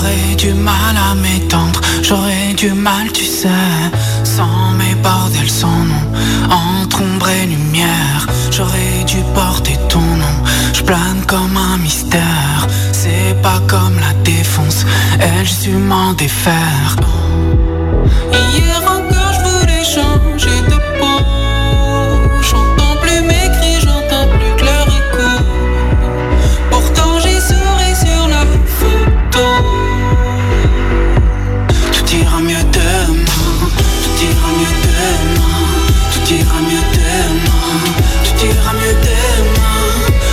J'aurais du mal à m'étendre, j'aurais du mal, tu sais, sans mes bordels, sans nom, entre ombre et lumière. J'aurais dû porter ton nom, je plane comme un mystère. C'est pas comme la défonce, elle, j'ai su m'en défaire. Hier encore je voulais changer de peau. J'entends plus mes cris, j'entends plus que leur écho. Pourtant j'ai souri sur la photo. Tout ira mieux demain, tout ira mieux demain, tout ira mieux demain, tout ira mieux demain.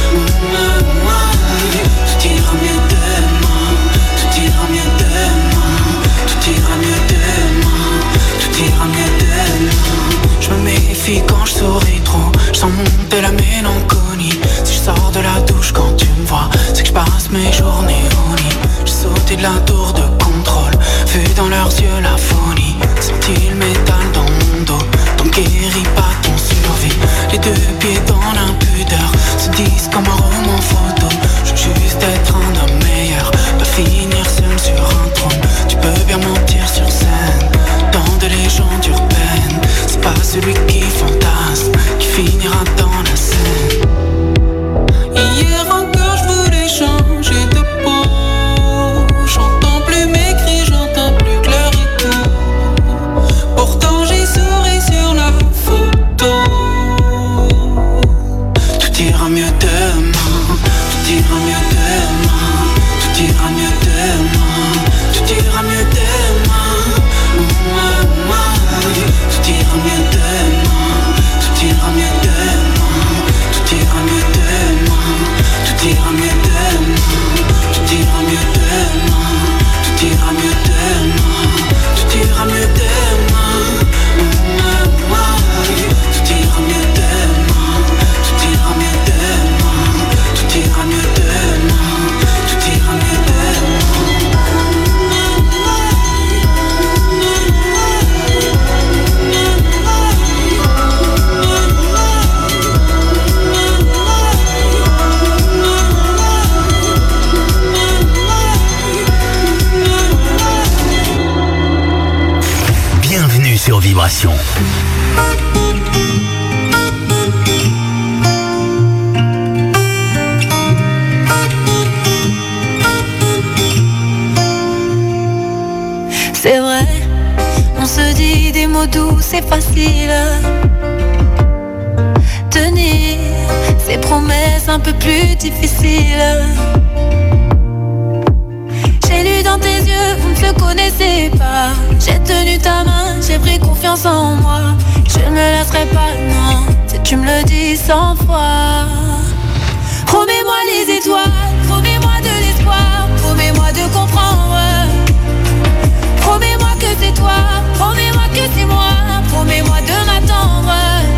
Tout ira mieux demain, tout ira mieux demain, tout ira mieux demain, tout ira mieux demain. Je me méfie quand je souris trop, je sens monter la mélancolie. Si je sors de la douche quand tu me vois, c'est que je passe mes journées au lit. J'ai sauté de la tour de contrôle, vu dans leurs yeux la folie. Senti le métal dans mon dos, donc guéris pas ton survie. Les deux pieds dans l'impudeur, se disent comme un roman photo. Je veux juste être un homme meilleur, pas finir seul sur un trône. Tu peux bien mentir sur scène, dans de légendes urbaines. C'est pas celui qui fantasme qui finira dans la scène. Hier encore je voulais changer de peau. J'entends plus mes cris, j'entends plus que leur écho. Pourtant j'ai souri sur la photo. Tout ira mieux demain, tout ira mieux demain, tout ira mieux demain, tout ira mieux demain. Tout ira mieux demain, tout ira mieux demain, tout ira mieux demain, tout ira mieux demain, tout ira mieux demain, tout ira mieux demain, tout ira mieux demain, tout ira mieux demain, tout ira mieux demain, tout ira mieux demain, tout ira mieux demain, tout ira mieux demain. Bienvenue sur Vibration. C'est vrai, on se dit des mots doux, c'est facile. Tenir ces promesses un peu plus difficiles. J'ai lu dans tes yeux, vous ne se connaissez pas. J'ai tenu ta main, j'ai pris confiance en moi. Je ne me laisserai pas, non, si tu me le dis 100 fois. Promets-moi les étoiles, promets-moi de l'espoir, promets-moi de comprendre. Promets-moi que c'est toi, promets-moi que c'est moi, promets-moi de m'attendre.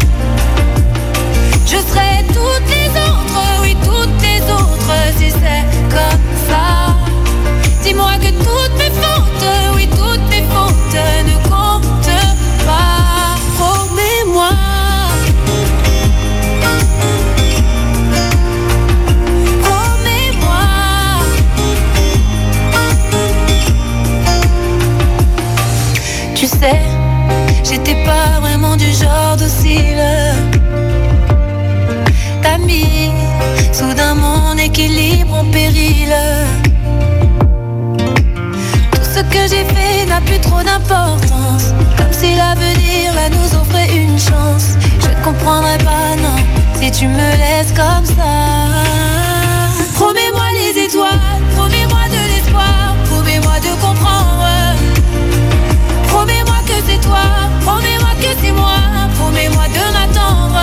Je serai toutes les autres, oui toutes les autres, si c'est comme ça. Dis-moi que toutes mes fautes, oui toutes mes fautes ne comptent pas. Promets-moi. Promets-moi. Tu sais, j'étais pas vraiment du genre docile. T'as mis soudain mon équilibre en péril. Ce que j'ai fait n'a plus trop d'importance, comme si l'avenir là nous offrait une chance. Je ne comprendrai pas, non, si tu me laisses comme ça. Promets-moi les étoiles, promets-moi de l'espoir, promets-moi de comprendre. Promets-moi que c'est toi, promets-moi que c'est moi, promets-moi de m'attendre.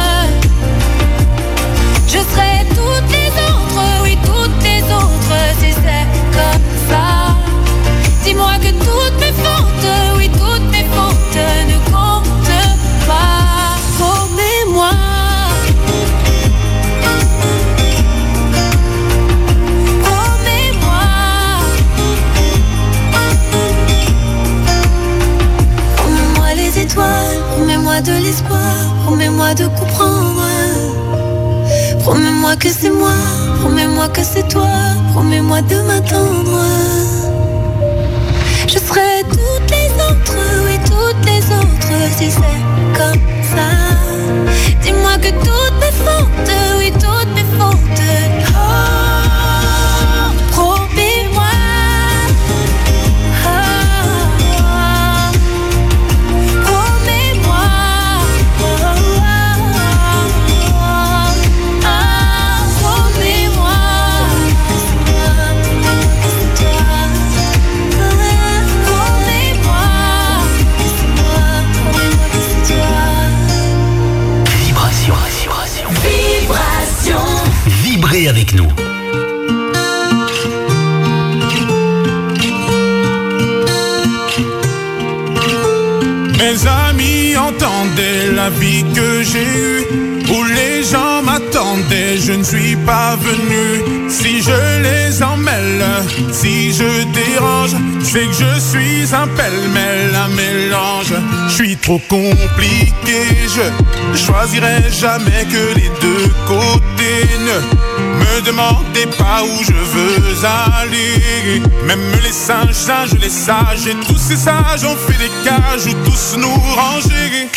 Je serai toutes les autres, oui toutes les autres, si c'est comme ça. Dis-moi que toutes mes fautes, oui toutes mes fautes ne comptent pas. Promets-moi. Promets-moi. Promets-moi les étoiles, promets-moi de l'espoir, promets-moi de comprendre. Promets-moi que c'est moi, promets-moi que c'est toi, promets-moi de m'attendre. autres si c'est comme ça. Dis-moi que toutes mes fautes, oui toutes mes fautes. Oh, promets-moi. Oh, promets-moi. Oh, promets-moi. Vibration. Vibrez avec nous. Mes amis entendaient la vie que j'ai eue, où les gens m'attendaient, je ne suis pas venu. Si je les emmêle, si je dérange, c'est que je suis un pêle-mêle, un mélange. Je suis trop compliqué, je choisirai jamais que les deux côtés. Ne me demandez pas où je veux aller. Même les singes, les sages, et tous ces sages ont fait des cages où tous nous ranger.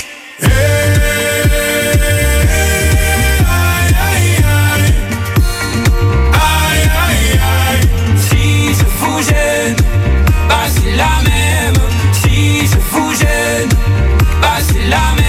Si je vous gêne, bah c'est la même. Si je vous gêne, bah c'est la même.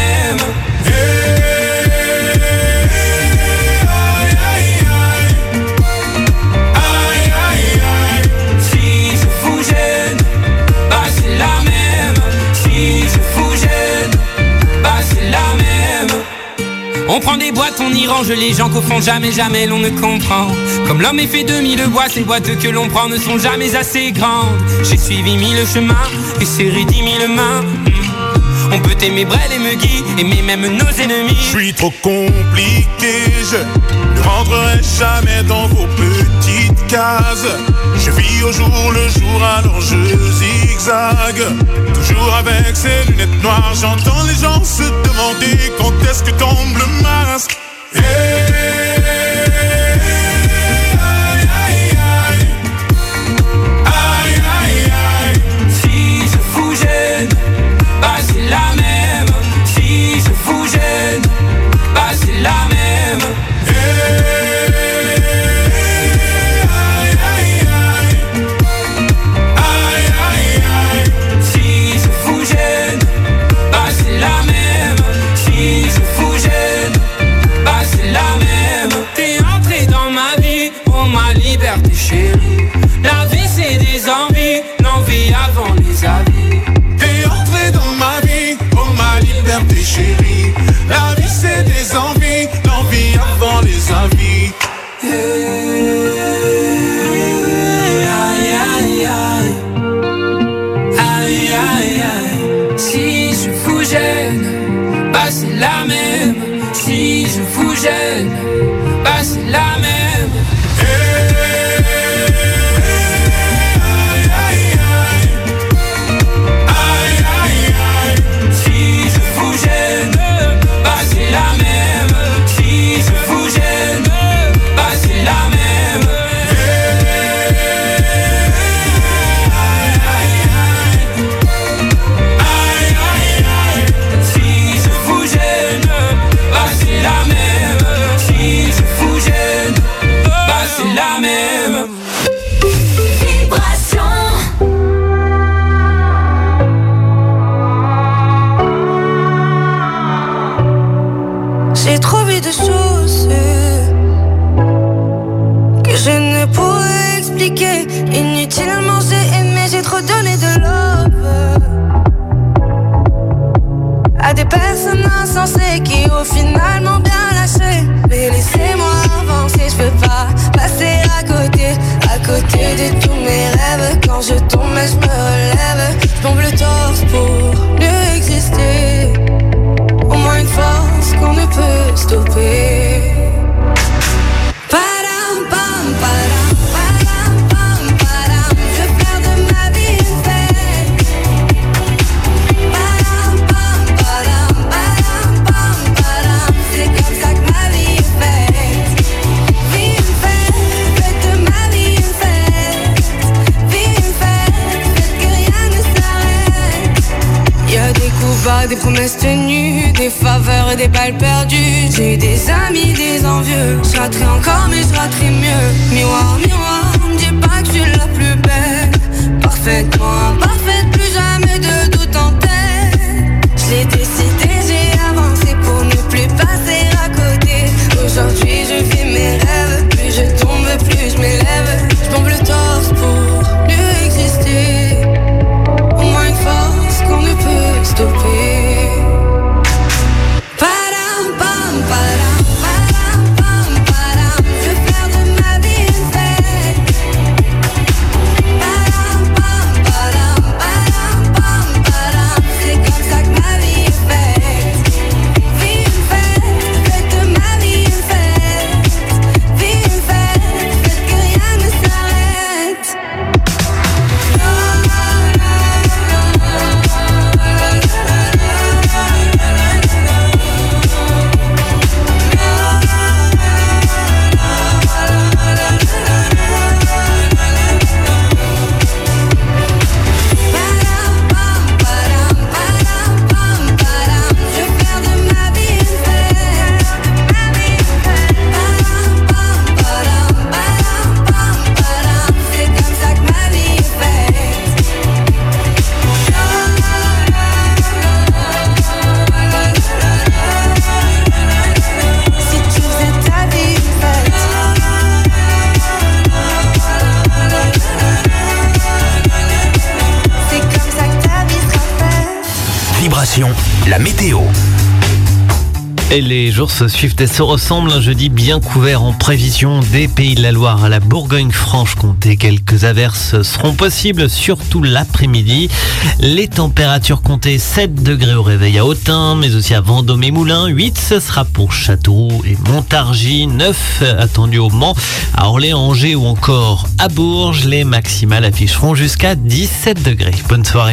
Si je vous gêne, bah c'est la même. Si je vous gêne, bah c'est la même. On prend des boîtes, on y range les gens qu'au fond jamais, jamais l'on ne comprend. Comme l'homme est fait de mille bois, ces boîtes que l'on prend ne sont jamais assez grandes. J'ai suivi mille chemins et serré 10 000 mains. On peut aimer Brel et Megui, aimer même nos ennemis. Je suis trop compliqué, je ne rentrerai jamais dans vos petites cases. Je vis au jour le jour, alors je zigzague. Toujours avec ces lunettes noires, j'entends les gens se demander quand est-ce que tombe le masque. Si je vous gêne, bah c'est la même. Si je vous gêne, bah c'est la même. Si je vous gêne, bah c'est la même. Si je vous gêne, bah c'est la même. T'es entré dans ma vie pour ma liberté chérie. La vie c'est des envies, l'envie avant les avis. T'es entré dans ma vie, oh ma liberté chérie. La vie c'est des envies, l'envie avant les avis. Aïe aïe aïe, aïe aïe aïe. Si je vous gêne, bah c'est la même. Si je vous gêne, bah c'est la même. J'ai trouvé des choses que je ne pourrais expliquer. Inutilement j'ai aimé, j'ai trop donné de love à des personnes insensées qui au final m'ont bien lâché. Mais laissez-moi avancer, je peux pas passer à côté de tous mes rêves. Quand je tombe, je me relève, je tombe le torse pour mieux exister. Au moins une force qu'on ne peut stopper. Padam, pam, padam, padam, pam, padam. Je veux faire de ma vie une fête. Padam, pam, padam, padam, pam, padam. C'est comme ça que ma vie est faite. Vie une fête, faites de ma vie une fête. des promesses tenues, des faveurs et des balles perdues. J'ai eu des amis, des envieux. Je raterai encore mais je raterai mieux. Miroir, miroir, me dis pas que je suis la plus belle. Parfaitement imparfaite, plus jamais de doute en tête. Je l'ai décidé, j'ai avancé pour ne plus passer à côté. Aujourd'hui je vis mes rêves, plus je tombe, plus je m'élève. Je pompe le torse pour mieux exister. Au moins une force qu'on ne peut stopper. Padam, pam, padam, padam, pam, padam. Je veux faire de ma vie une fête. Padam, pam, padam, padam, pam, padam. C'est comme ça que ma vie est faite. Vie une fête, faites de ma vie une fête. Vie une fête, faites que rien ne s'arrête. La météo. Et les jours se suivent et se ressemblent. Un jeudi bien couvert en prévision des Pays de la Loire à la Bourgogne-Franche-Comté. Quelques averses seront possibles, surtout l'après-midi. Les températures comptées 7 degrés au réveil à Autun, mais aussi à Vendôme et Moulins. 8, ce sera pour Châteauroux et Montargis. 9 attendu au Mans, à Orléans, Angers ou encore à Bourges. Les maximales afficheront jusqu'à 17 degrés. Bonne soirée.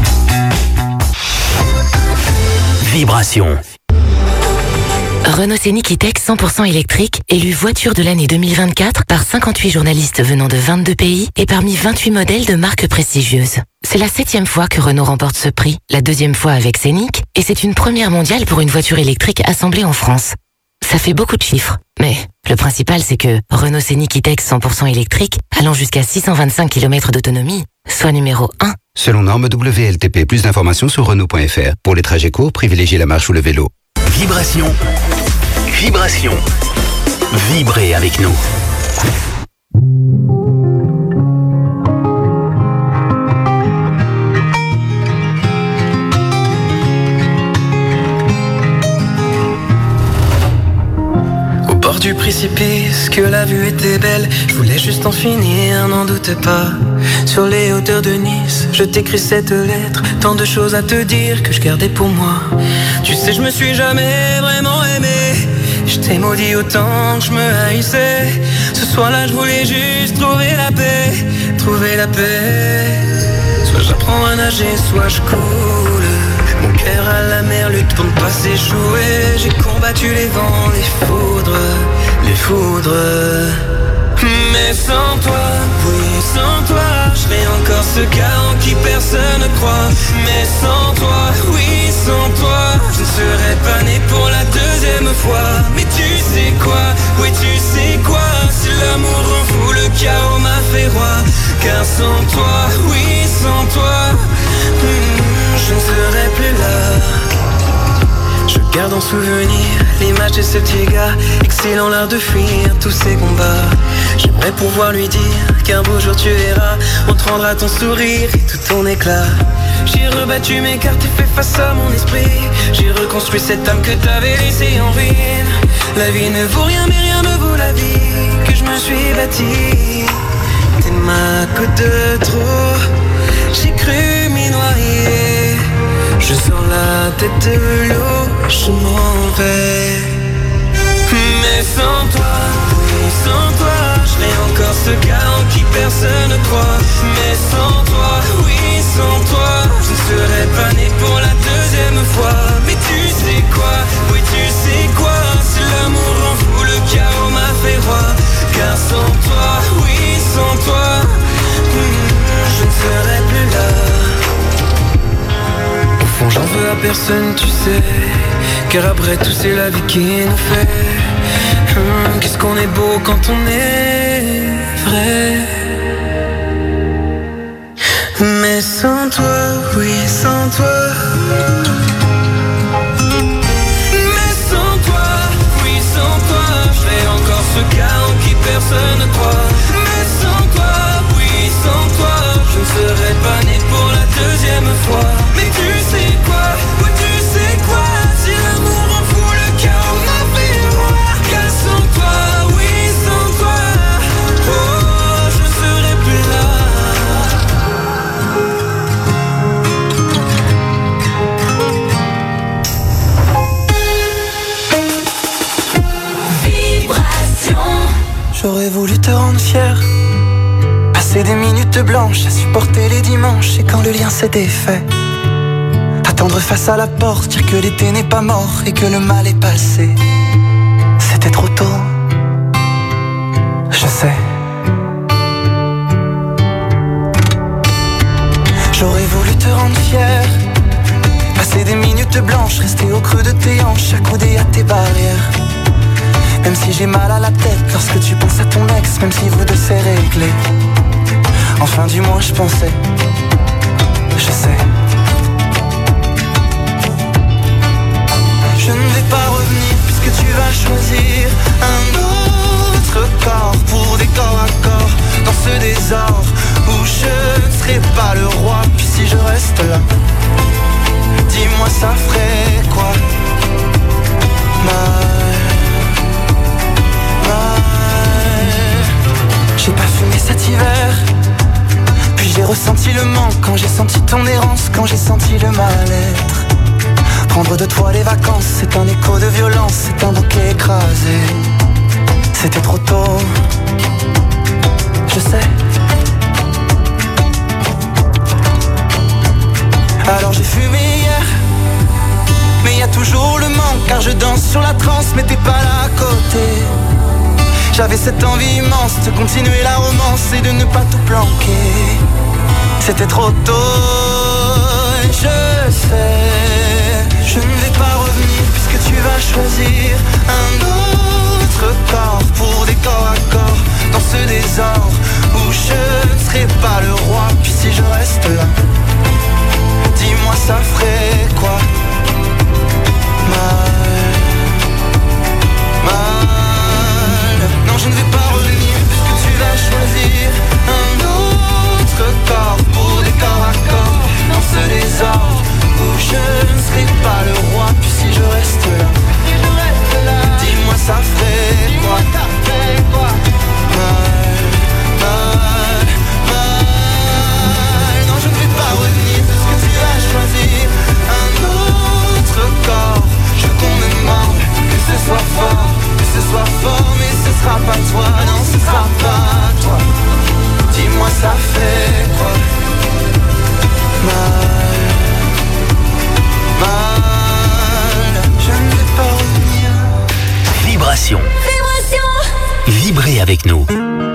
Vibration. Renault Scénic E-Tech 100% électrique, élu voiture de l'année 2024 par 58 journalistes venant de 22 pays et parmi 28 modèles de marques prestigieuses. C'est la 7e fois que Renault remporte ce prix, la 2e fois avec Scénic, et c'est une première mondiale pour une voiture électrique assemblée en France. Ça fait beaucoup de chiffres, mais le principal c'est que Renault Scénic E-Tech 100% électrique, allant jusqu'à 625 km d'autonomie, soit numéro 1. Selon norme WLTP, plus d'informations sur Renault.fr. Pour les trajets courts, privilégiez la marche ou le vélo. Vibration. Vibration. Vibrez avec nous. Au bord du précipice, que la vue était belle, je voulais juste en finir, n'en doute pas. Sur les hauteurs de Nice, je t'écris cette lettre, tant de choses à te dire que je gardais pour moi. Tu sais, je me suis jamais vraiment aimé, je t'ai maudit autant que je me haïssais. Ce soir-là, je voulais juste trouver la paix, trouver la paix. Soit j'apprends à nager, soit je coule. Mon cœur à la mer lutte pour ne pas s'échouer. J'ai combattu les vents, les foudres, les foudres. Mais sans toi, oui, sans toi, je serais encore ce gars en qui personne ne croit. Mais sans toi, oui, sans toi, je ne serais pas né pour la 2e fois. Mais tu sais quoi, oui, tu sais quoi, si l'amour rend fou, le chaos m'a fait roi. Car sans toi, oui, sans toi, je ne serais plus là. Je garde en souvenir l'image de ce petit gars, excellent l'art de fuir tous ces combats. J'aimerais pouvoir lui dire qu'un beau jour tu verras, on te rendra ton sourire et tout ton éclat. J'ai rebattu mes cartes et fait face à mon esprit. J'ai reconstruit cette âme que t'avais laissée en ruine. La vie ne vaut rien mais rien ne vaut la vie que je me suis bâtie. T'es ma goutte de trop, j'ai cru m'y noyer. Je sors la tête de l'eau, je m'en vais. Mais sans toi, oui, sans toi, je serais encore ce gars en qui personne ne croit. Mais sans toi, oui, sans toi, je ne serais pas né pour la 2e fois. Mais tu sais quoi, oui, tu sais quoi, si l'amour rend fou, le chaos m'a fait roi. Car sans toi, oui, sans toi, je ne serais plus là. J'en veux à personne, tu sais. Car après tout c'est la vie qui nous fait. Qu'est-ce qu'on est beau quand on est vrai. Mais sans toi, oui sans toi. Mais sans toi, oui sans toi. Je fais encore ce chaos qui personne ne croit. Mais sans toi, oui sans toi. Je ne serais pas né pour la deuxième fois. Mais tu sais quoi, oui tu sais quoi. Si l'amour en fout le chaos m'a fait voir. Car sans toi, oui sans toi, oh je serais plus là. J'aurais voulu te rendre fier, passer des minutes blanches à supporter les dimanches. Et quand le lien s'est défait, attendre face à la porte, dire que l'été n'est pas mort et que le mal est passé. C'était trop tôt, je sais. J'aurais voulu te rendre fier, passer des minutes blanches, rester au creux de tes hanches, accoudé à tes barrières. Même si j'ai mal à la tête lorsque tu penses à ton ex, même si vous deux c'est réglé. Enfin du moins je pensais, je sais. Je ne vais pas revenir puisque tu vas choisir un autre corps pour des corps à corps dans ce désordre où je ne serai pas le roi. Puis si je reste là, dis-moi ça ferait quoi? J'ai pas fumé cet hiver, puis j'ai ressenti le manque quand j'ai senti ton errance, quand j'ai senti le mal-être. Prendre de toi les vacances, c'est un écho de violence, c'est un bouquet écrasé. C'était trop tôt, je sais. Alors j'ai fumé hier, mais y a toujours le manque, car je danse sur la transe, mais t'es pas là à côté. J'avais cette envie immense de continuer la romance et de ne pas tout planquer. C'était trop tôt, et je sais. Je ne vais pas revenir puisque tu vas choisir un autre corps pour des corps à corps dans ce désordre où je ne serai pas le roi. Puis si je reste là, dis-moi ça ferait quoi? Non, je ne vais pas revenir puisque tu vas choisir un autre corps pour des corps à corps dans ce désordre où je ne serai pas le roi. Puis si je reste là, dis-moi ça ferait quoi? Non, je ne vais pas revenir puisque tu vas choisir un autre corps. Je veux qu'on me demande que ce soit fort, mais ce sera pas toi, non ce sera pas toi. Dis-moi ça fait quoi? Mal, je ne vais pas revenir. Vibration. Vibrez avec nous.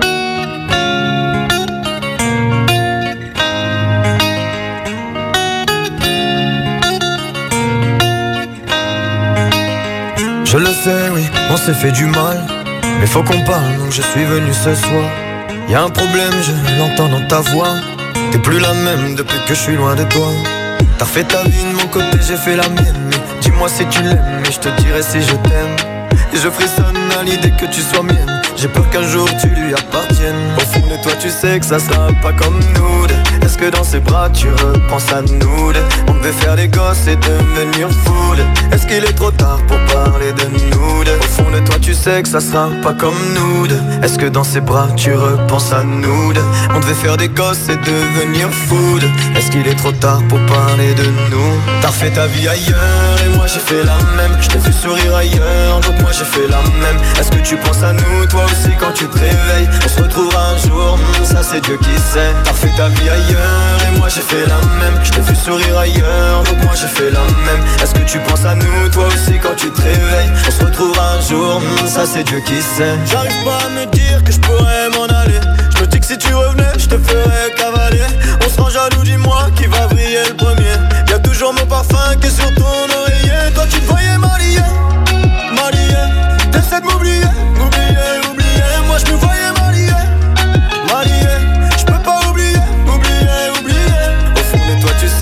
Je le sais, oui, on s'est fait du mal, mais faut qu'on parle, donc je suis venu ce soir. Y'a un problème, je l'entends dans ta voix. T'es plus la même depuis que je suis loin de toi. T'as fait ta vie de mon côté, j'ai fait la mienne. Mais dis-moi si tu l'aimes, et je te dirai si je t'aime. Et je frissonne à l'idée que tu sois mienne. J'ai peur qu'un jour tu lui appartiennes. Au fond de toi tu sais que ça sera pas comme nous deux. Est-ce que dans ses bras tu repenses à nous deux? On devait faire des gosses et devenir fous. Est-ce qu'il est trop tard pour parler de nous deux? Au fond de toi tu sais que ça sera pas comme nous deux. Est-ce que dans ses bras tu repenses à nous deux? On devait faire des gosses et devenir fous. Est-ce qu'il est trop tard pour parler de nous? T'as refait ta vie ailleurs et moi j'ai fait la même. Je t'ai vu sourire ailleurs, donc moi j'ai fait la même. Est-ce que tu penses à nous toi aussi quand tu te réveilles? On se retrouvera un jour, ça c'est Dieu qui sait. T'as refait ta vie ailleurs et moi j'ai fait la même. Je t'ai vu sourire ailleurs, donc moi j'ai fait la même. Est-ce que tu penses à nous toi aussi quand tu te réveilles? On se retrouvera un jour, ça c'est Dieu qui sait. J'arrive pas à me dire que je pourrais m'en aller. Je me dis que si tu revenais, je te ferais cavaler. On se rend jaloux, dis-moi qui va briller le premier. Y'a toujours mon parfum qui est sur toi.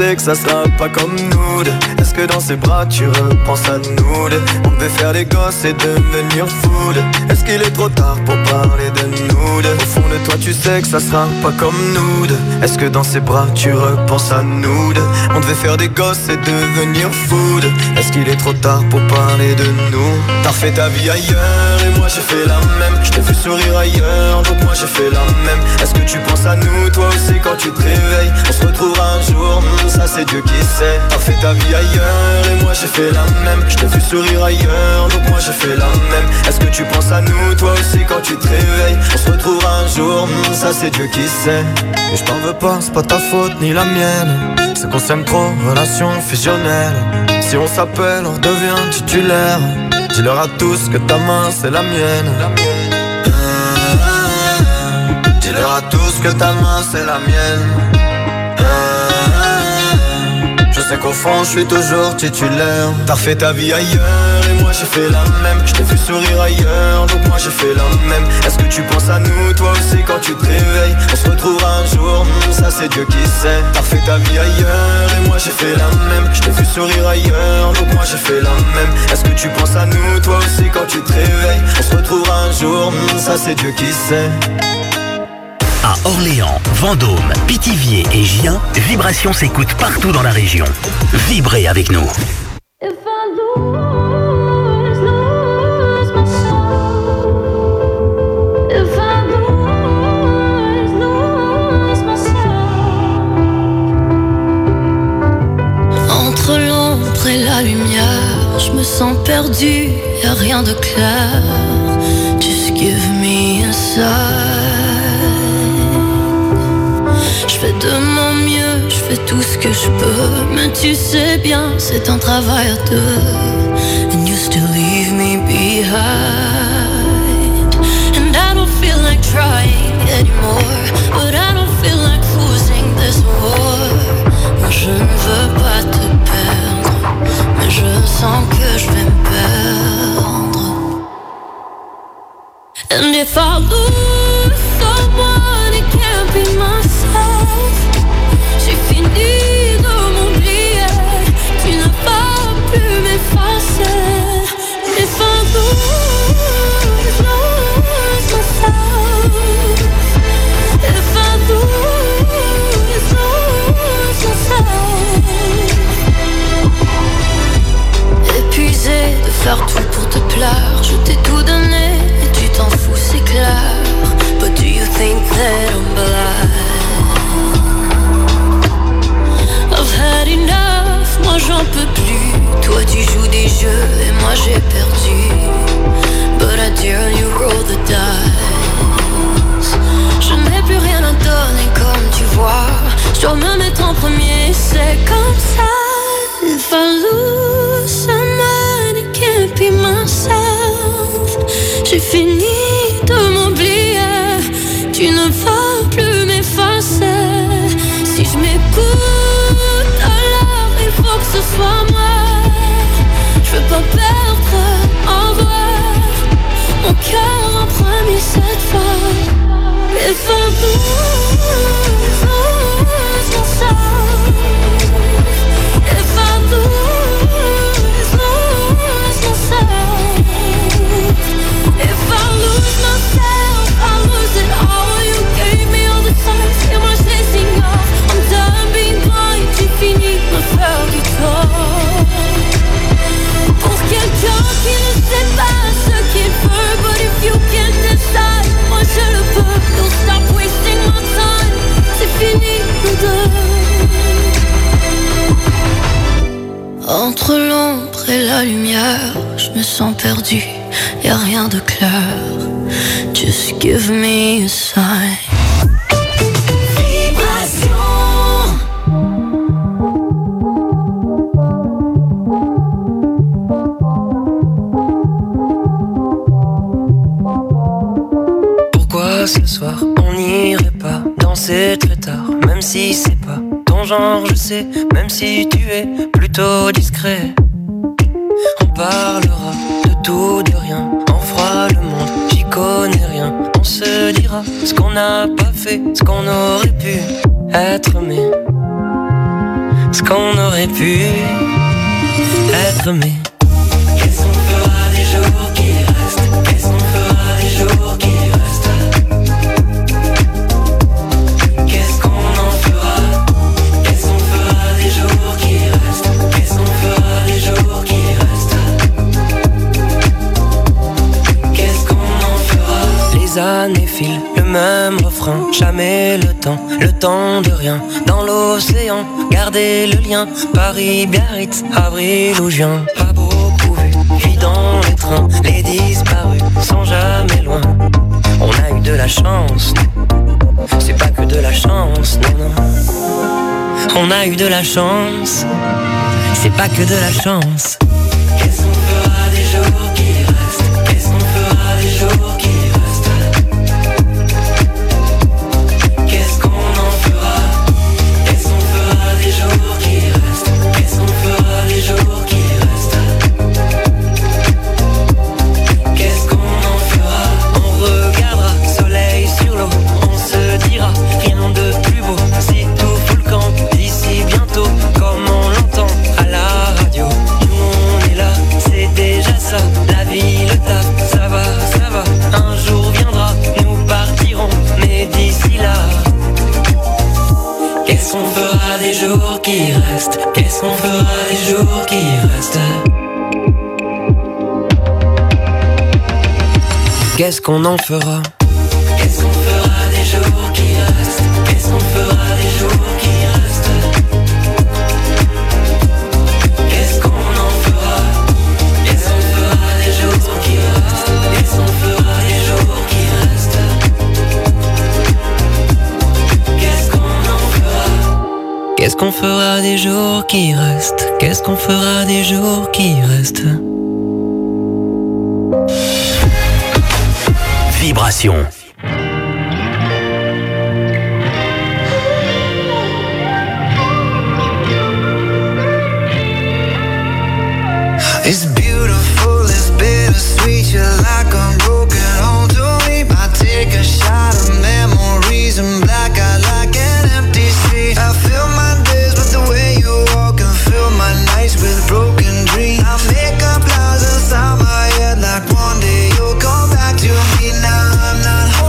sais que ça sera pas comme nous deux. Est-ce que dans ses bras tu repenses à nous deux? On devait faire les gosses et devenir fou deux. Est-ce qu'il est trop tard pour parler de nous deux? Au fond de toi tu sais que ça sera pas comme nous deux. Est-ce que dans ses bras tu repenses à nous deux? On devait faire des gosses et devenir fou deux. Est-ce qu'il est trop tard pour parler de nous? T'as refait ta vie ailleurs et moi j'ai fait la même. Je t'ai vu sourire ailleurs donc moi j'ai fait la même. Est-ce que tu penses à nous toi aussi quand tu te réveilles? On se retrouvera un jour, ça c'est Dieu qui sait. T'as fait ta vie ailleurs et moi j'ai fait la même. Je t'ai vu sourire ailleurs donc moi j'ai fait la même. Est-ce que tu penses à nous toi aussi quand tu te réveilles? On se retrouvera un jour, ça c'est Dieu qui sait. Et je t'en veux pas, c'est pas ta faute ni la mienne. C'est qu'on s'aime trop, relation fusionnelle. Si on s'appelle, on redevient titulaire. Dis-leur à tous que ta main c'est la mienne. Dis-leur à tous que ta main c'est la mienne. Je sais qu'au fond je suis toujours titulaire. T'as refait ta vie ailleurs et moi j'ai fait la même. Je t'ai vu sourire ailleurs donc moi j'ai fait la même. Est-ce que tu penses à nous toi aussi quand tu te réveilles? On se retrouvera un jour, ça c'est Dieu qui sait. T'as refait ta vie ailleurs et moi j'ai fait la même. Je t'ai vu sourire ailleurs donc moi j'ai fait la même. Est-ce que tu penses à nous toi aussi quand tu te réveilles? On se retrouvera un jour, ça c'est Dieu qui sait. À Orléans, Vendôme, Pithiviers et Gien, Vibration s'écoute partout dans la région. Vibrez avec nous. Entre l'ombre et la lumière, je me sens perdu, y'a rien de clair. Just give me a sign. Je fais de mon mieux, je fais tout ce que je peux. Mais tu sais bien, c'est un travail à deux. And you still leave me behind. And I don't feel like trying anymore. But I don't feel like losing this war. Moi je ne veux pas te perdre, mais je sens que je vais me perdre. And if I lose someone, it can't be myself. J'ai fini de m'oublier, tu n'as pas pu m'effacer. If I lose myself, if I lose myself. Épuisé de faire tout pour te plaire, je t'ai tout donné et tu t'en fous, c'est clair. But do you think that I'm blind? I've had enough, moi j'en peux plus. Toi tu joues des jeux et moi j'ai perdu. But I dare you roll the dice. Je n'ai plus rien à donner comme tu vois. Je dois me mettre en premier, c'est comme ça. If I lose someone, it can't be myself. J'ai fini de m'oublier, tu ne vas plus m'effacer. Si je m'écoute, alors il faut que ce soit moi. Je veux pas perdre en vrai mon cœur en premier cette fois. If I lose myself, if I lose myself, if I lose myself, I lose it all. You gave me all the signs et moi je les ignore. I'm done being blind, j'ai fini de me faire du tort. Pour quelqu'un qui ne sait pas ce qu'il veut, but if you can decide, moi je le peux. Don't stop wasting my time, c'est fini nous deux. Entre l'ombre et la lumière, je me sens perdu, y'a rien de clair. Just give me a sign. Ce soir, on n'irait pas danser très tard, même si c'est pas ton genre, je sais, même si tu es plutôt discret. On parlera de tout, de rien, on fera le monde, j'y connais rien. On se dira ce qu'on n'a pas fait, ce qu'on aurait pu être, mais ce qu'on aurait pu être aimé. Qu'est-ce qu'on fera des jours qui restent? Qu'est-ce qu'on fera des jours qui restent? Qu'est-ce qu'on en fera? Qu'est-ce qu'on fera des jours qui restent? Qu'est-ce qu'on fera des jours qui restent? Qu'est-ce qu'on en fera? Les années filent, le même refrain, jamais le temps de rien. Dans l'océan, garder le lien, Paris, Biarritz, avril ou juin. Pas beaucoup vu, puis dans les trains, les disparus sont jamais loin. On a eu de la chance, c'est pas que de la chance, non, non. On a eu de la chance, c'est pas que de la chance. Qu'est-ce qu'on fera des jours qui restent? Qu'est-ce qu'on fera des jours qui restent? Qu'est-ce qu'on en fera? Qu'est-ce qu'on fera des jours qui restent? Qu'est-ce qu'on fera des jours qui restent? Qu'est-ce qu'on en fera? On regardera soleil sur l'eau, on se dira rien de plus beau. Si tout fout le camp d'ici bientôt, comme on l'entend à la radio. Nous on est là, c'est déjà ça. La vie, le taf, ça va, un jour viendra, nous partirons, mais d'ici là, Qu'est-ce qu'on fera des jours qui restent? Qu'est-ce qu'on fera des jours qui restent? qu'est-ce qu'on en fera? Qu'est-ce qu'on fera des jours qui restent? Qu'est-ce qu'on fera des jours qui restent? Qu'est-ce qu'on en fera? Qu'est-ce qu'on fera des jours qui restent? Qu'est-ce qu'on fera des jours qui restent? Qu'est-ce qu'on en fera? Qu'est-ce qu'on fera des jours qui restent? Qu'est-ce qu'on fera des jours qui restent? Vibration. It's beautiful, it's bittersweet. You're like a broken home to me. I take a shot of memories and black out like an empty street. I fill my days with the way you walk and fill my nights with broken dreams. I make up lies inside my head like one day you'll come back to me. Now I'm not home.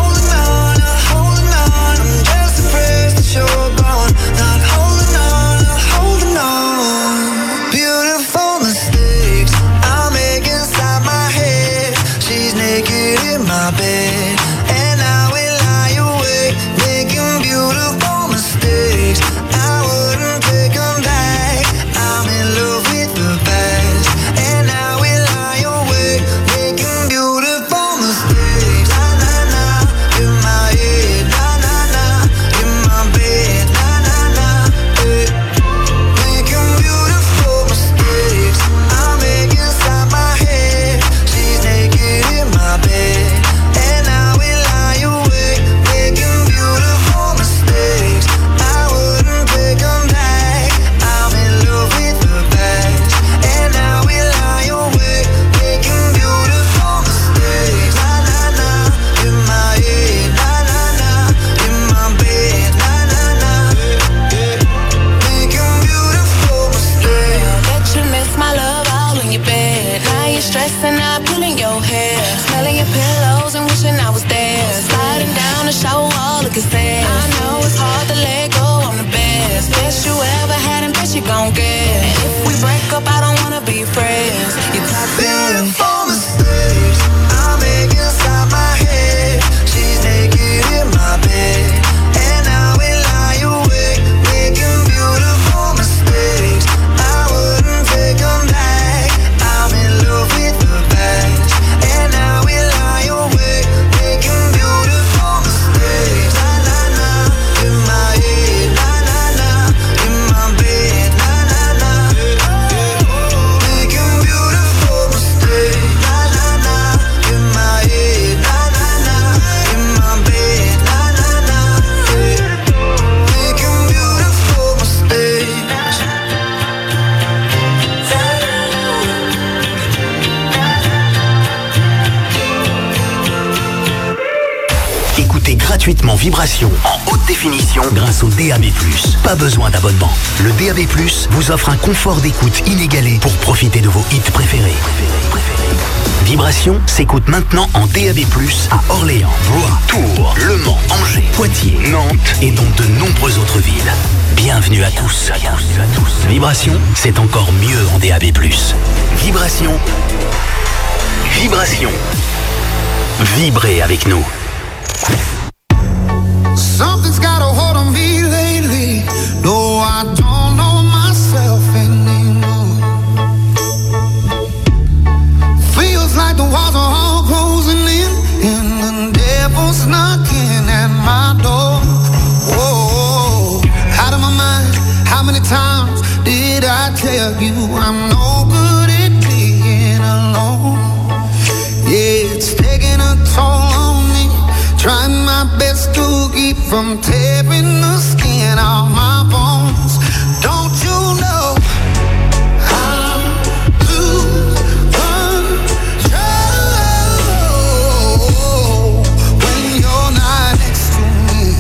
gratuitement Vibration en haute définition grâce au DAB+. Pas besoin d'abonnement. Le DAB+, vous offre un confort d'écoute inégalé pour profiter de vos hits préférés. Vibration s'écoute maintenant en DAB+, à Orléans, Blois, Tours, Le Mans, Angers, Poitiers, Nantes et dans de nombreuses autres villes. Bienvenue à tous. Vibration, c'est encore mieux en DAB+. Vibration. Vibration. Vibrez avec nous. Something's got a hold on me lately. No, I don't know myself anymore. Feels like the walls are all closing in, and the devil's knocking at my door. Whoa, out of my mind. How many times did I tell you I'm no good at being alone? Yeah, it's taking a toll on me. Trying my best to keep from tearing the skin off my bones. Don't you know I lose control when you're not next to me?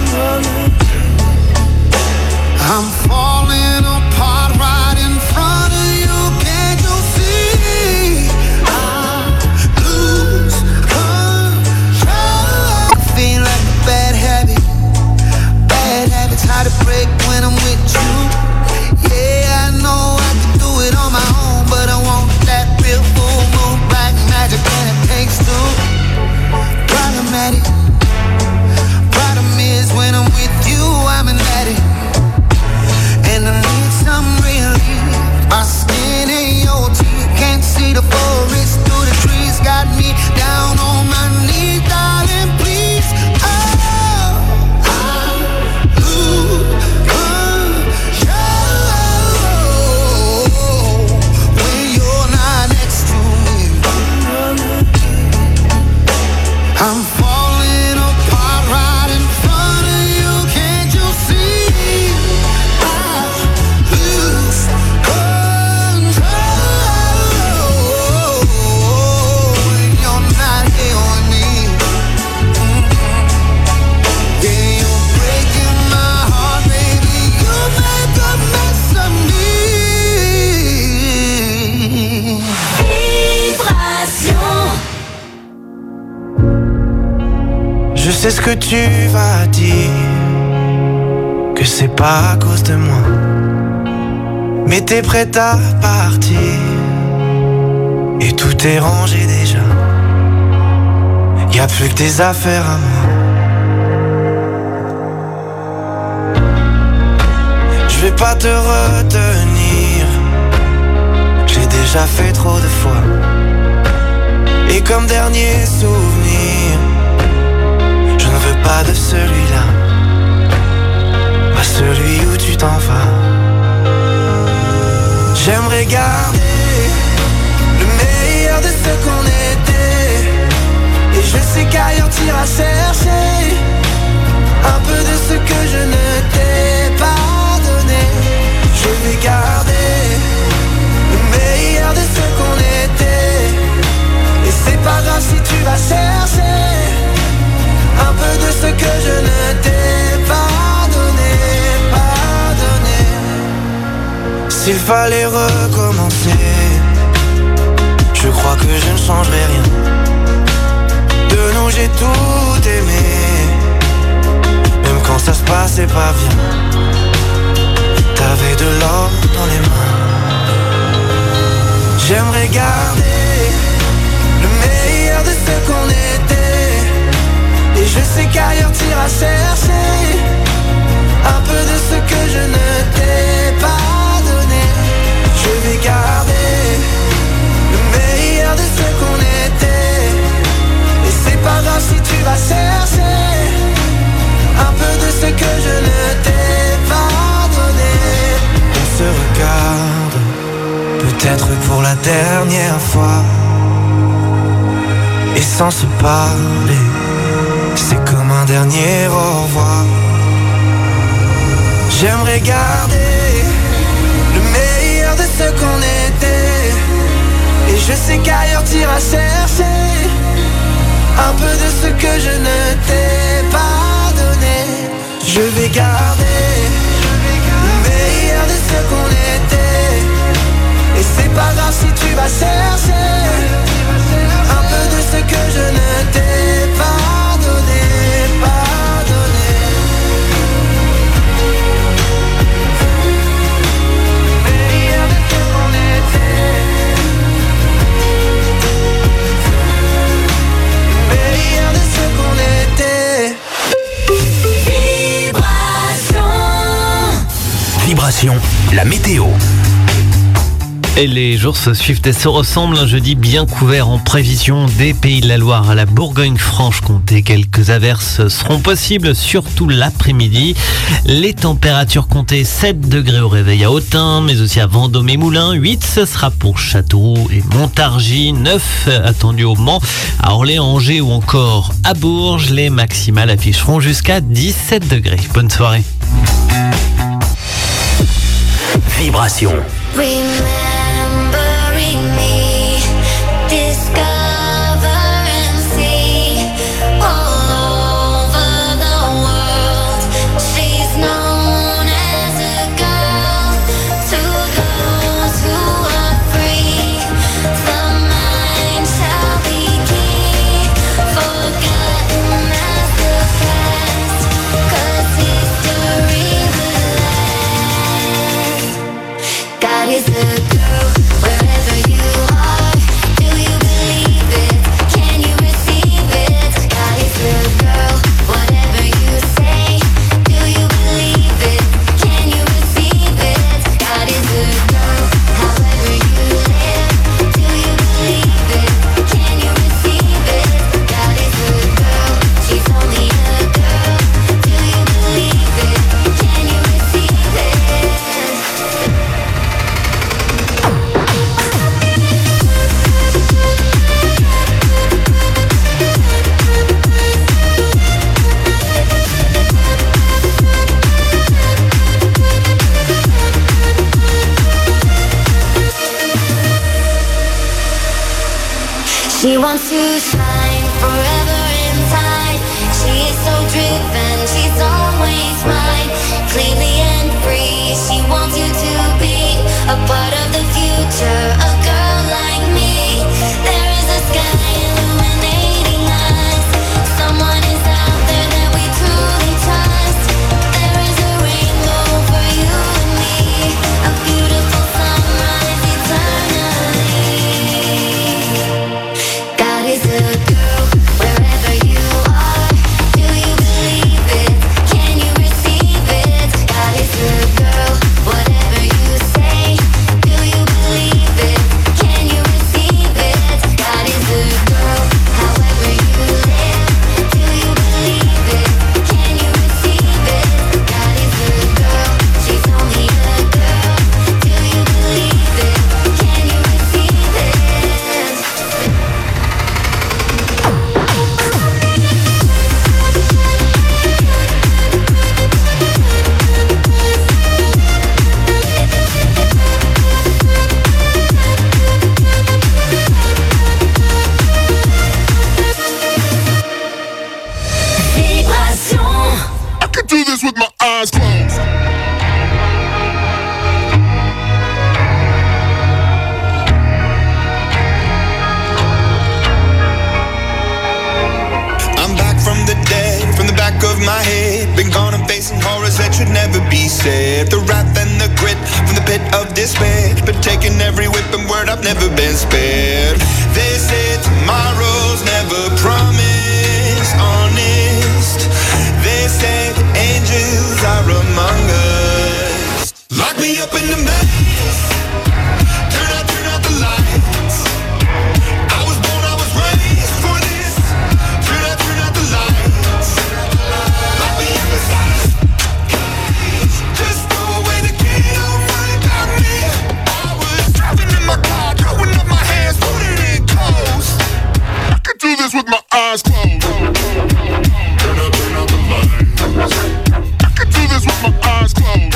I'm falling apart right in front of you. Can't you see? I lose control. I feel like a bad habit. Bad habits hard to break when I'm with you. Yeah, I know I can do it on my own, but I want that real full moon black magic, and it takes two. Problematic. Problem is when I'm with you, I'm an addict. And I need some relief. My skin ain't your teeth. Can't see the forest through the trees. Got me down on my knees, darling, please. Oh, I lose control when you're not next to me. I'm falling apart right in front of you. Can't you see? I lose control when you're not here with me. Yeah, you're breaking my heart, baby. You make a mess of me. Je sais ce que tu vas dire, que c'est pas à cause de moi, mais t'es prête à partir, et tout est rangé déjà. Y'a plus que tes affaires à moi. Je vais pas te retenir, j'ai déjà fait trop de fois. Et comme dernier souvenir, je ne veux pas de celui-là, pas celui où tu t'en vas. J'aimerais garder le meilleur de ce qu'on était, et je sais qu'ailleurs t'iras chercher un peu de ce que je ne t'ai pas donné. Je vais garder le meilleur de ce qu'on était, et c'est pas grave si tu vas chercher un peu de ce que je ne t'ai pas donné, pas donné. S'il fallait recommencer, je crois que je ne changerai rien. De nous j'ai tout aimé, même quand ça se passait pas bien. T'avais de l'or dans les mains. J'aimerais garder le meilleur de ce qu'on était, et je sais qu'ailleurs t'iras chercher un peu de ce que je ne t'ai pas donné. Je vais garder le meilleur de ce qu'on était, et c'est pas grave si tu vas chercher un peu de ce que je ne t'ai pas donné. On se regarde, peut-être pour la dernière fois, et sans se parler, c'est comme un dernier au revoir. J'aimerais garder le meilleur de ce qu'on était, et je sais qu'ailleurs t'iras chercher un peu de ce que je ne t'ai pas Je vais garder le meilleur de ce qu'on était. Et c'est pas grave si tu vas chercher un peu de ce que je ne t'ai pas donné, meilleur de ce qu'on était. Meilleur de ce qu'on était. Vibration, la météo. Et les jours se suivent et se ressemblent. Un jeudi bien couvert en prévision des Pays de la Loire à la Bourgogne-Franche-Comté. Quelques averses seront possibles, surtout l'après-midi. Les températures comptées 7 degrés au réveil à Autun, mais aussi à Vendôme et Moulins. 8, ce sera pour Châteauroux et Montargis. 9 attendus au Mans, à Orléans, Angers ou encore à Bourges. Les maximales afficheront jusqu'à 17 degrés. Bonne soirée. Vibration. Remembering me, discover and see all over the world. She's known as a girl to those who are free. The mind shall be key, forgotten as the past, 'cause history will last. God is a girl, wherever you are, do you believe it? Can you receive it? God is a girl, whatever you say, do you believe it? Can you receive it? God is a girl, however you live, do you believe it? Can you receive it? God is a girl, she's only a girl, do you believe it? Can you receive it? She wants to shine forever inside. She is so driven, she's always mine. Cleanly and free, she wants you to be a part of the future, a girl like me. There is a sky illuminating us. Someone is out there that we truly trust. There is a rainbow for you and me, a beautiful sunrise eternally. God is a girl, wherever you are, do you believe it? Can you receive it? God is a girl, whatever you say, do you believe it? Can you receive it? God is a girl, however you live, do you believe it? Can you receive it? God is a girl, she's only a girl, do you believe it? Can you receive it? Vibration. I could do this with my eyes closed. I'm back from the dead, from the back of my head. Been gone and facing horrors that should never be said. The wrath and the grit from the pit of despair. Been taking every whip and word, I've never been spared. They say tomorrow's never promised, honest. They say the angels are among us. Lock me up in the maze. Turn out the lights. I was born, I was raised for this. Turn out the lights. Lock me up inside this cage. Just throw away the key, don't worry about me. I was driving in my car, throwing up my hands, putting it close. I could do this with my eyes closed. Turn out the lights. I could do this with my eyes closed.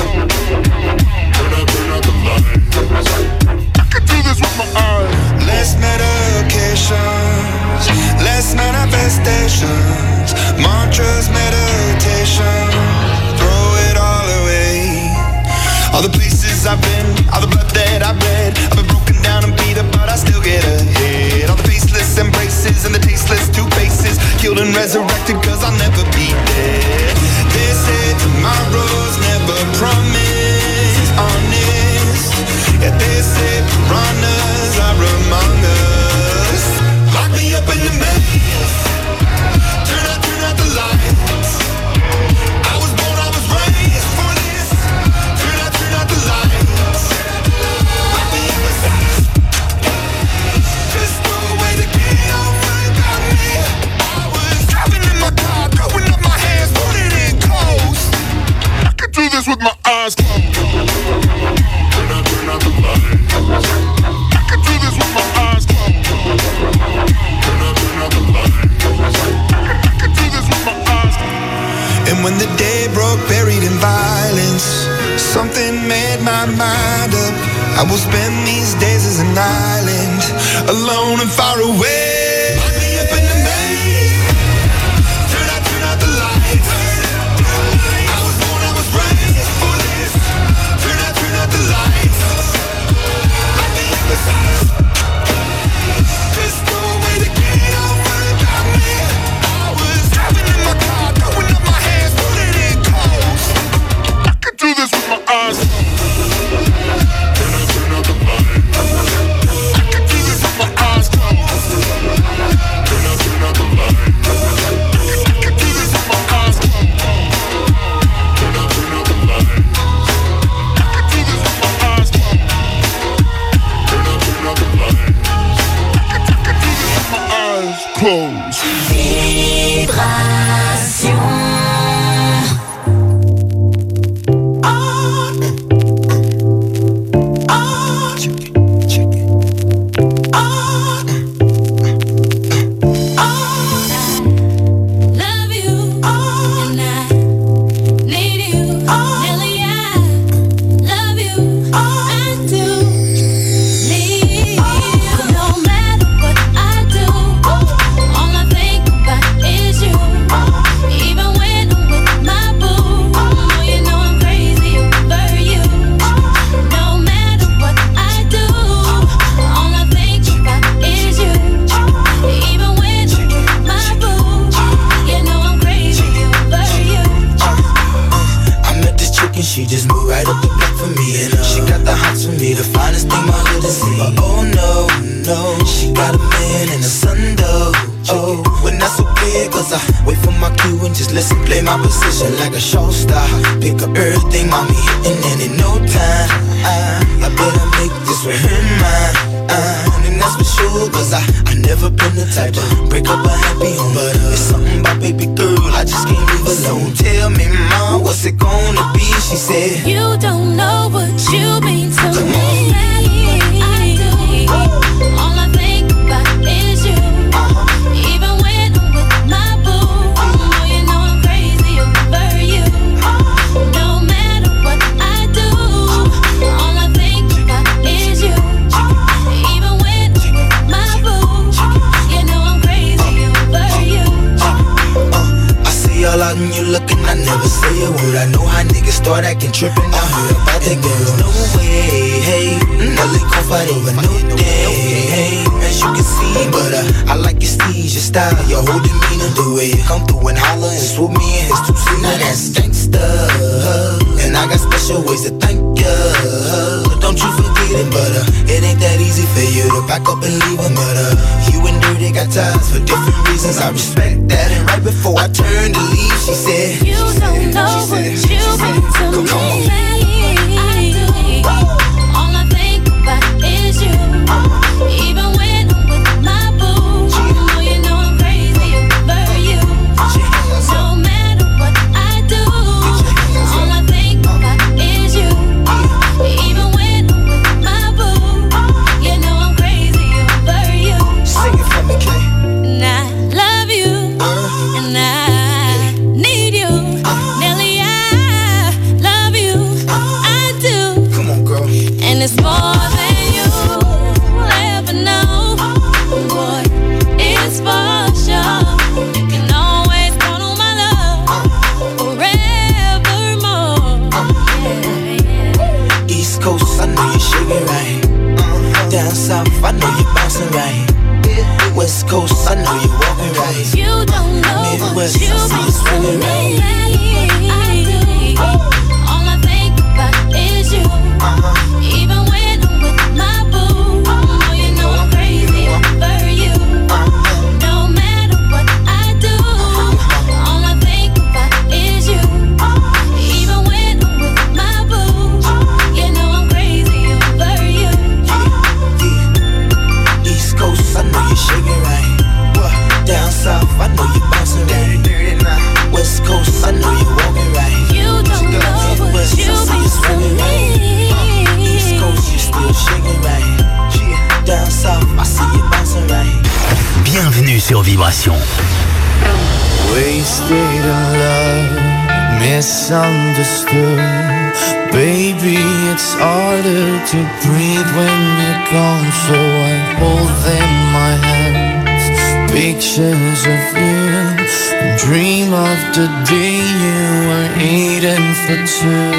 All the places I've been, all the blood that I've bled. I've been broken down and beat up, but I still get ahead. All the faceless embraces and the tasteless two faces, killed and resurrected, cause I'll never be dead. They say tomorrow's never promised, honest. Yeah, they say piranhas are among us. Lock me up in the maze, turn out the lights. I was born, I was raised for this. Turn out the lights. Lock me up inside. Just throw away the key, don't worry about me. I was driving in my car, throwing up my hands, putting in coast. I could do this with my eyes closed. Turn out the lights. I could do this with my eyes closed. Turn out the lights. I could do this with my eyes closed. And when the day broke, buried in violence, something made my mind up. I will spend these days as an island, alone and far away. Lock me up in the maze. Turn out the lights. I was born, I was raised for this. Turn out the lights. Lock me up inside. Just throw away the key, don't worry about me. I was driving in my car, throwing up my hands, putting in coast. I could do this with my eyes closed. Turn out the lights. I could do this with my eyes closed. Turn out the lights. I could do this with my eyes closed. Turn out the lights. I could do this with my eyes closed. Turn out the lights. I could do this with my eyes closed. Vibration. She just moved right up the block for me, and she got the hots for me, the finest thing my hood has seen. But oh no, no, she got a man and a son though. Oh, when that's okay, cause I wait for my cue and just listen, play my position like a show star. Pick up everything, mommy hitting, and in no time I better make this with her mine. And that's for sure, cause I never been the type to break up a happy home. But it's something about baby girl, I just can't leave alone. Tell me, mom, what's it gonna be? She said, you don't know what you mean to come me. I do. All I think about is you. Even when I'm with my boo, oh, you know I'm crazy over you. No matter what I do, all I think about is you. Even when I'm with my boo, you know I'm crazy over you. I see y'all out and you looking, I never say a word. I know how niggas start acting trippin'. I heard about that girl. No way, hey, Nelly gon' fight over no day, hey. As you can see, but I like your steez, your style, your whole demeanor, the way you come through and holler and swoop me in his two-seater. Now that's gangsta, and I got special ways to thank ya. Don't you forget it, but it ain't that easy for you to back up and leave him. But you and Dirty got ties for different reasons. I respect that. And right before I turned to leave, she said, you don't know what you mean to me. I do. All I think about is you. Even when I'm with my boo, oh, you know I'm crazy over you. No matter what I do, all I think about is you. Even when I'm with my boo, you know I'm crazy over you. Sing it for me, Kay. And I love you, and I need you. Nelly, I love you. Coast, I know you're walking right. You don't know Midwest, what you I see you swinging right. All I think about is you. Even when I'm with my boo, oh, you know I'm crazy over you. No matter what I do, all I think about is you. Even when I'm with my boo, you know I'm crazy over you. East Coast, I know you're shaking right. Down south, I know you're bouncing right. West Coast, I know you're walking right. You don't know what West, you I see you swinging right. East Coast, you still shaking right. Down south, I see you bouncing right. Bienvenue sur Vibration. Wasted in love, misunderstood. Baby, it's harder to breathe when you're gone. So I hold in my hands pictures of you and dream of the day you were eating for two.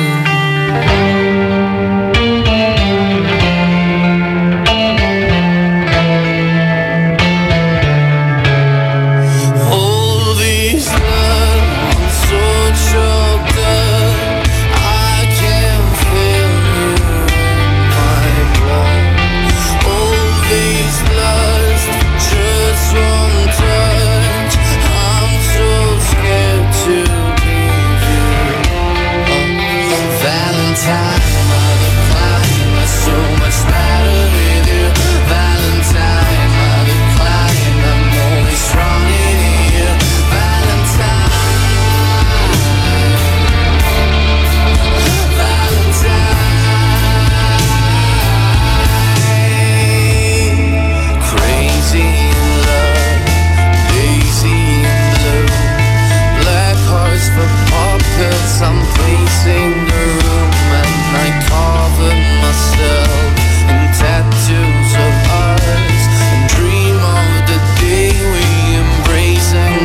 I'm pacing the room and I cover myself in tattoos of ours and dream of the day we embrace and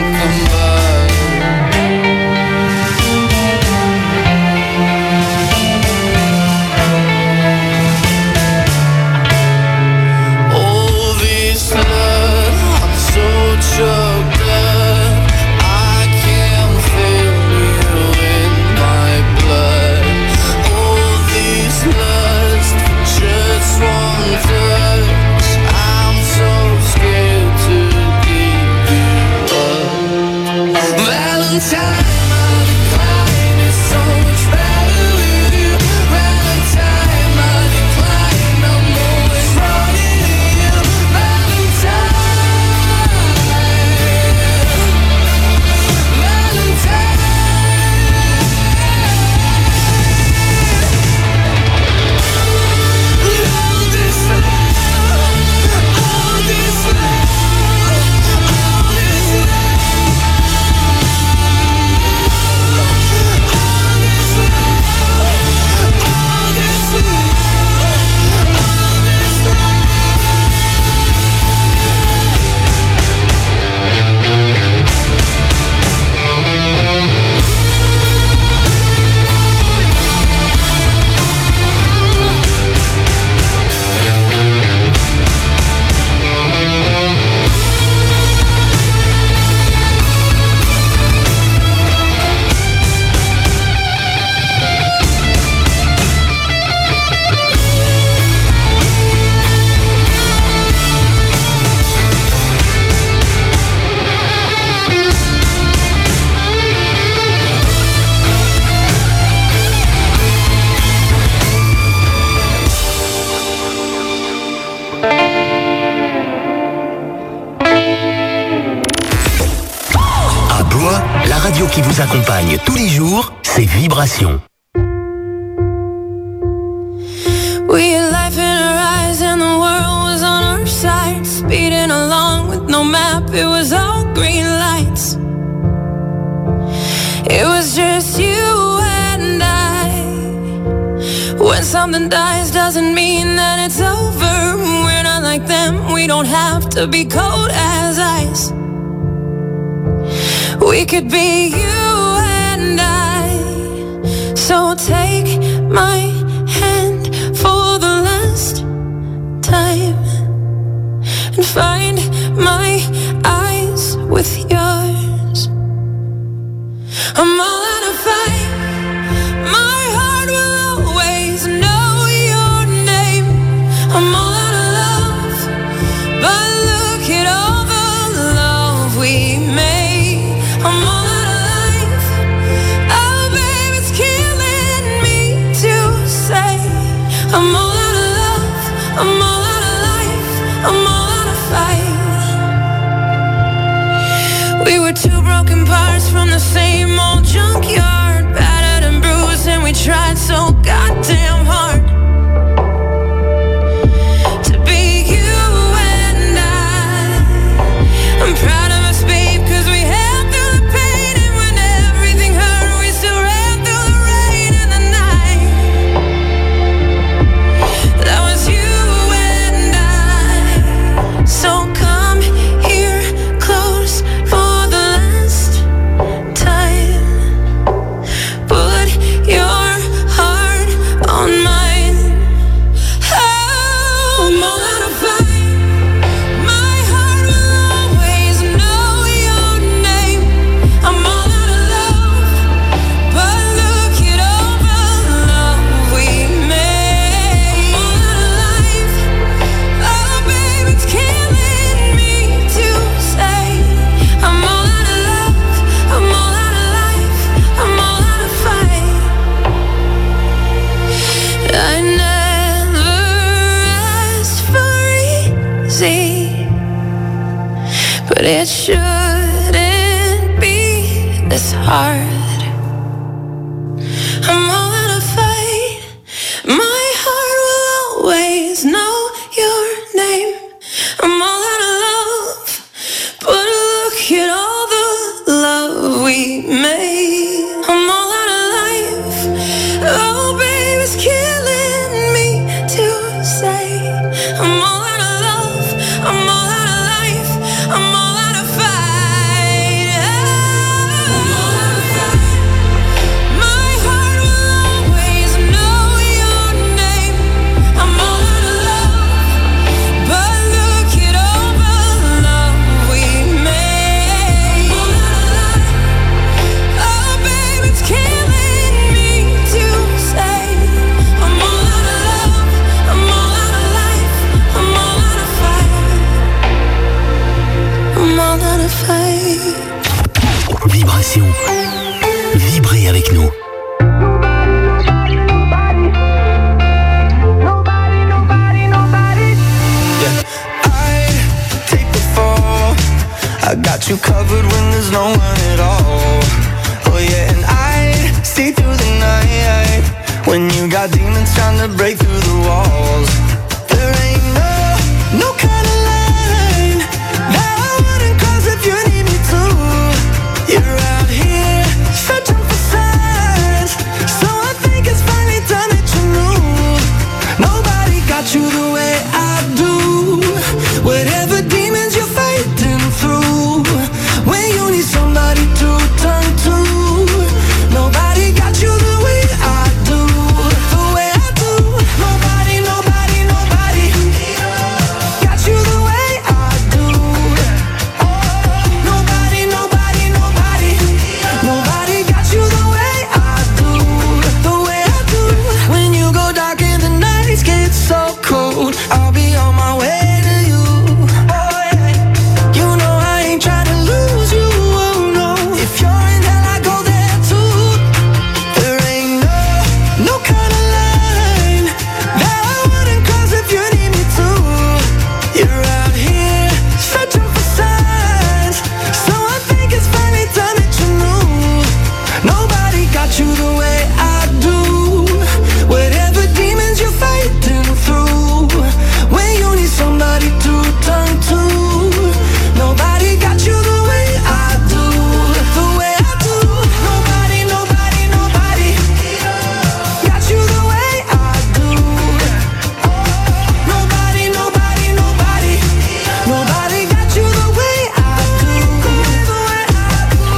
combine. All this love, I'm so choked up. Qui vous accompagne tous les jours, c'est Vibration. We had life in our eyes and the world was on our side. Speeding along with no map, it was all green lights. It was just you and I. When something dies doesn't mean that it's over. We're not like them, we don't have to be cold as ice. We could be you and I. So take my hand for the last time and find my I'm all out of love, I'm all out of life, I'm all out of fight. We were two broken parts from the same old junkyard, battered and bruised, and we tried so goddamn hard to be you and I'm proud of us, babe, 'cause we held through the pain, and when everything hurt, we still ran through the rain and the night. That was you and I. So come here close for the last time. Put your heart on mine. Oh, I'm all out of fight. My heart will always know your name. I'm all out of love, but look it over, love we made. I'm all out of life. Oh, babe, it's killing me to say. I'm all out of love, I'm all out of life, I'm all out of fight. I never asked for easy, but it shouldn't be this hard. I'm all out of fight. My heart will always know your name. I'm all out of love, but look at all the love we made. I'm all out of life. Oh, babe, it's killing me to say. I'm all out of love, I'm all out of life, I'm all out of fight. I'm all out of fight. My heart will always know your name. I'm all out of love, but look it over, love we made. I'm all out of life. Oh, babe, it's killing me to say. I'm all out of love, I'm all out of life, I'm all out of fight. I'm all out of fight. Vibration. Vibrez avec nous. Take the fall. I got you covered when there's no one at all. Oh yeah, and I see through the night when you got demons trying to break through the walls. There ain't no kind of line that I wouldn't cross if you need me to. You're out here searching for signs, so I think it's finally time that you knew. Nobody got you the way I do. Whatever demons you're fighting through, when you need somebody to turn to, nobody got you the way I do. The way I do. Nobody, nobody, nobody got you the way I do. Nobody, nobody, nobody, nobody got you the way I do. The way I do. When you go dark and the nights get so cold, I'll be on my way to you. You know I ain't trying to lose you, oh no. If you're in hell, I go there too. There ain't no kind of line that I wouldn't cross if you need me to. You're out here searching for signs, so I think it's finally time that you knew. Nobody got you the way I do. Whatever demons you're fighting through, when you need somebody to turn to, nobody got you the way I do. The way I do. Nobody, nobody, nobody got you the way I do. Nobody, nobody, nobody, nobody got you the way I do. The way I do.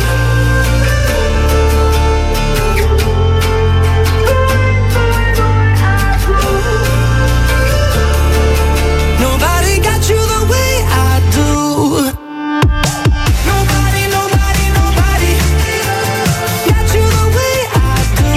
Nobody got you the way I do. Nobody, nobody, nobody got you the way I do.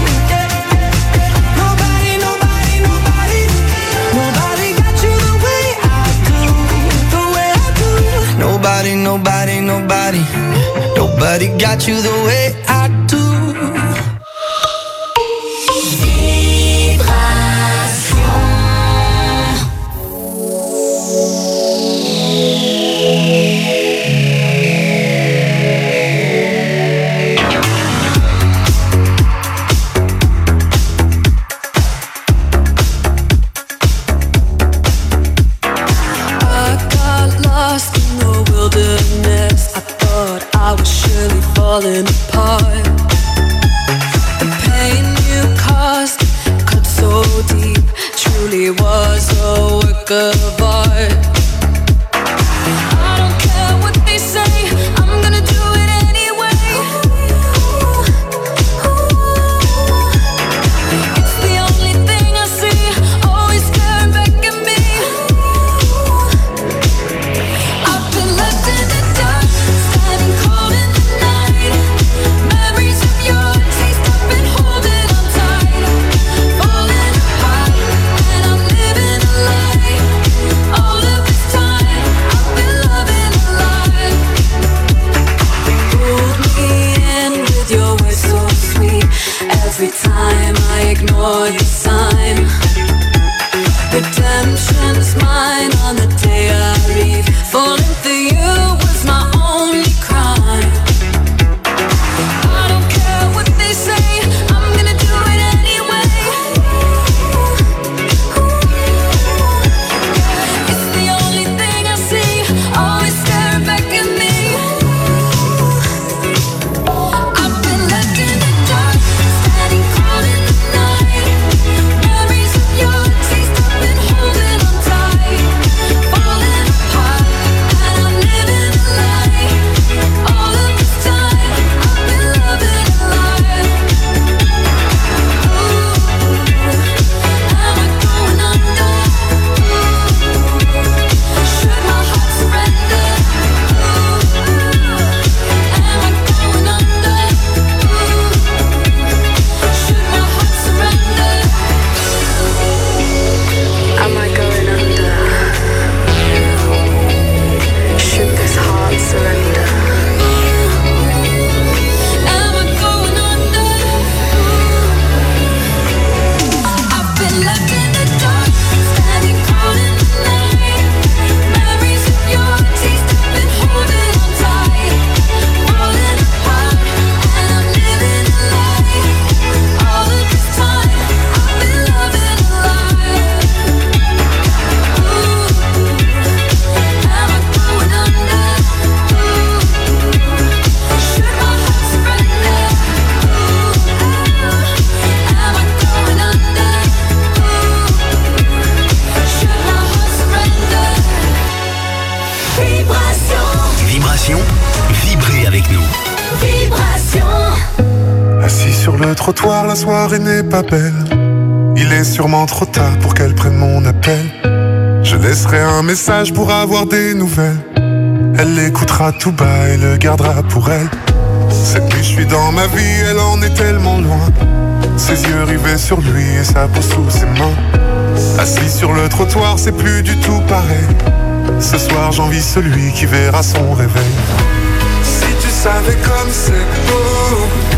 Nobody, nobody, nobody, nobody got you the way I do. The way I do. Nobody, nobody, nobody, nobody got you the way I do. Vibra. ignore the sign. Redemption's mine on the day I leave. Falling for you was my only crime. I don't care what they say, I'm gonna do it anyway. It's the only thing I see, always staring back at me. I've been left in the dark, standing cold in the night. Memories of your taste, I've been holding on tight. Falling apart, and I'm living a lie. All of this time, I've been loving a lie. Am I going under? Should my heart surrender? Am I going under? Should my heart surrender? Am I going under? Should this heart surrender? Am I going under? I've been left in the dark, standing cold in the night. Memories of your taste, I've been holding on tight. Falling apart, and I'm living a lie. All of this time, I've been loving a lie. Am I going under? Should my heart surrender? Am I going under? Should my heart surrender? Vibration, vibrez avec nous. Assis sur le trottoir, la soirée n'est pas belle. Il est sûrement trop tard pour qu'elle prenne mon appel. Je laisserai un message pour avoir des nouvelles. Elle l'écoutera tout bas et le gardera pour elle. Cette nuit je suis dans ma vie, elle en est tellement loin. Ses yeux rivés sur lui et sa peau sous ses mains. Assis sur le trottoir, c'est plus du tout pareil. Ce soir j'envie celui qui verra son réveil. Si tu savais comme c'est beau,